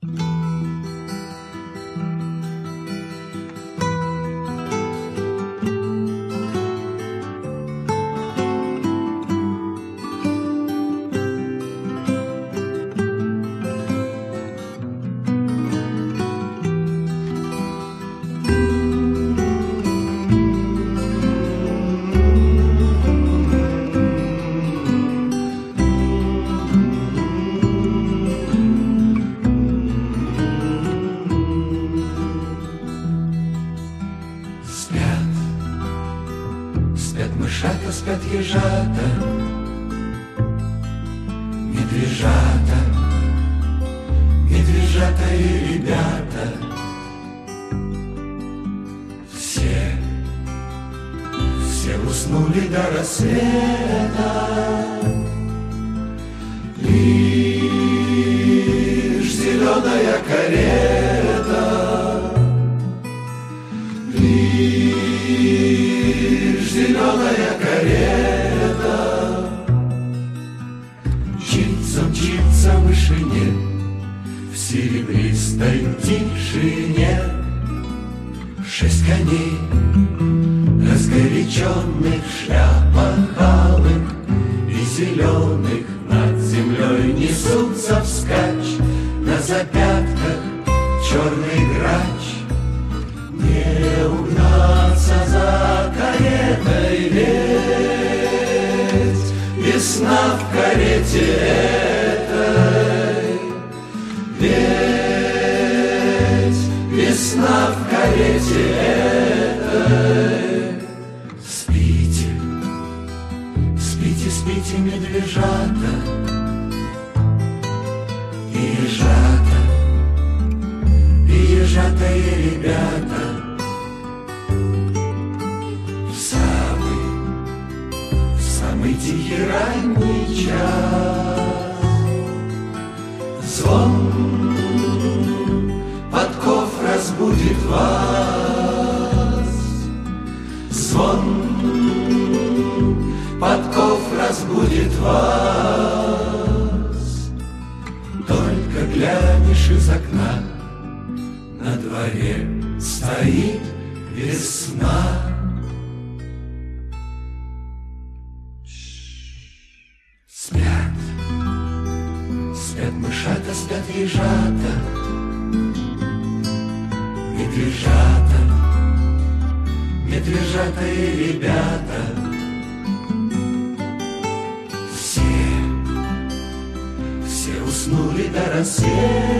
Спят мышата, спят ежата, медвежата, медвежата и ребята. Все уснули до рассвета. Лишь зеленая карета, лишь зеленая карета мчится в вышине, в серебристой тишине. 6 коней, разгоряченных в шляпах алых и зеленых, над землей несутся вскачь, на запятках черный грач. Не угнаться за каретой, ведь весна в карете этой, ведь весна в карете этой. Спите, спите, спите, медвежата и ежата, и ежата, и ребята. В самый тихий ранний час звон подков разбудит вас. Звон подков разбудит вас. Только глянешь из окна, на дворе стоит весна. Спят, спят мышата, спят ежата, медвежата, медвежата и ребята. Все уснули до рассвета.